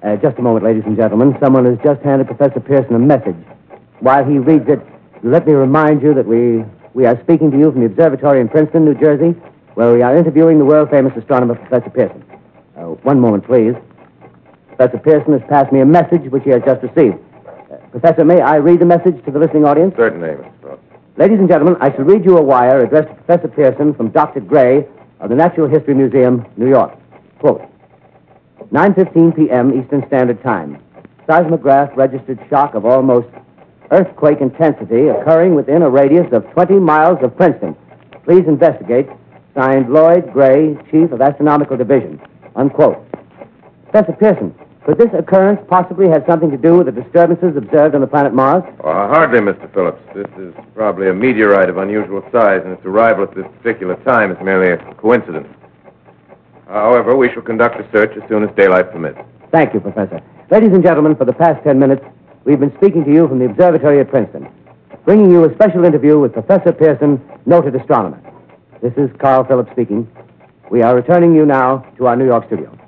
Just a moment, ladies and gentlemen. Someone has just handed Professor Pearson a message. While he reads it, let me remind you that we are speaking to you from the observatory in Princeton, New Jersey, where we are interviewing the world-famous astronomer, Professor Pearson. One moment, please. Professor Pearson has passed me a message which he has just received. Professor, may I read the message to the listening audience? Certainly, Mr. Phillips. Ladies and gentlemen, I shall read you a wire addressed to Professor Pearson from Dr. Gray of the Natural History Museum, New York. Quote, 9:15 p.m. Eastern Standard Time. Seismograph registered shock of almost earthquake intensity occurring within a radius of 20 miles of Princeton. Please investigate. Signed, Lloyd Gray, Chief of Astronomical Division. Unquote. Professor Pearson, could this occurrence possibly have something to do with the disturbances observed on the planet Mars? Hardly, Mr. Phillips. This is probably a meteorite of unusual size, and its arrival at this particular time is merely a coincidence. However, we shall conduct a search as soon as daylight permits. Thank you, Professor. Ladies and gentlemen, for the past 10 minutes, we've been speaking to you from the observatory at Princeton, bringing you a special interview with Professor Pearson, noted astronomer. This is Carl Phillips speaking. We are returning you now to our New York studio.